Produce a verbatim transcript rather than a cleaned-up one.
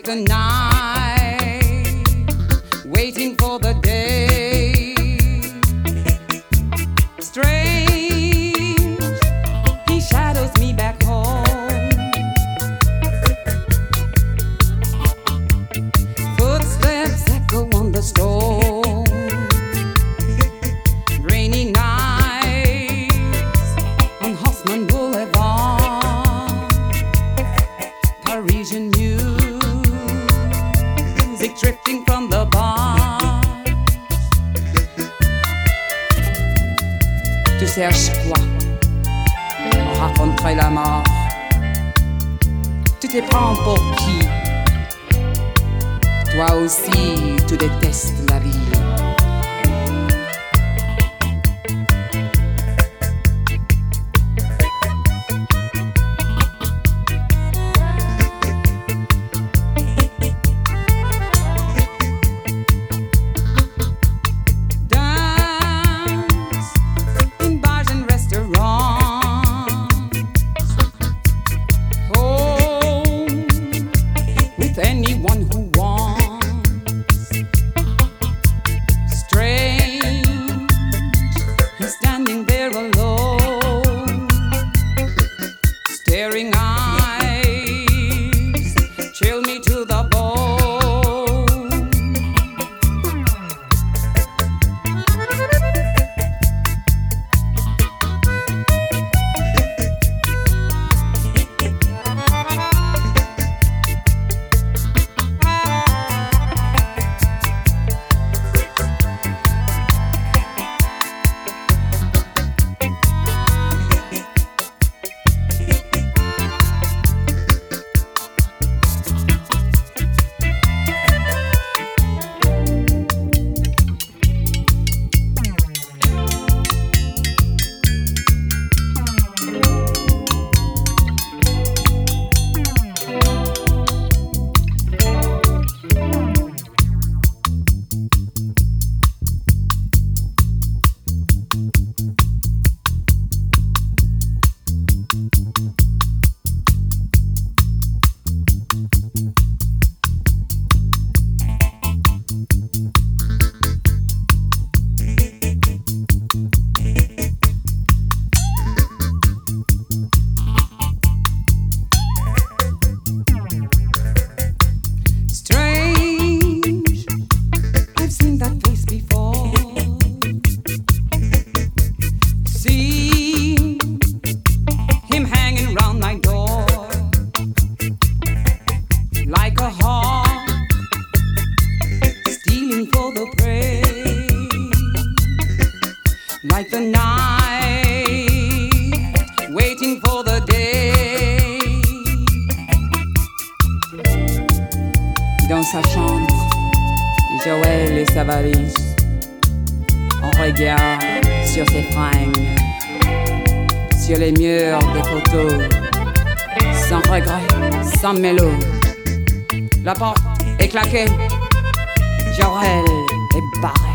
like the night, waiting for the day. Strange, he shadows me back home. Footsteps echo on the stone. Rainy nights on Haussmann Boulevard. Parisian music drifting from the bar. Tu cherches quoi? Rencontrer la mort. Tu te prends pour qui? Toi aussi, tu détestes la vie. Anyone who wants. Strange, he's standing there alone. Staring eyes chill me to the bone. Like a hawk, stealing for the prey. Like the night, waiting for the day. Dans sa chambre, Joël et sa valise. On regarde sur ses fringues, sur les murs des photos, sans regret, sans mélo. La porte est claquée, Jorel est barré.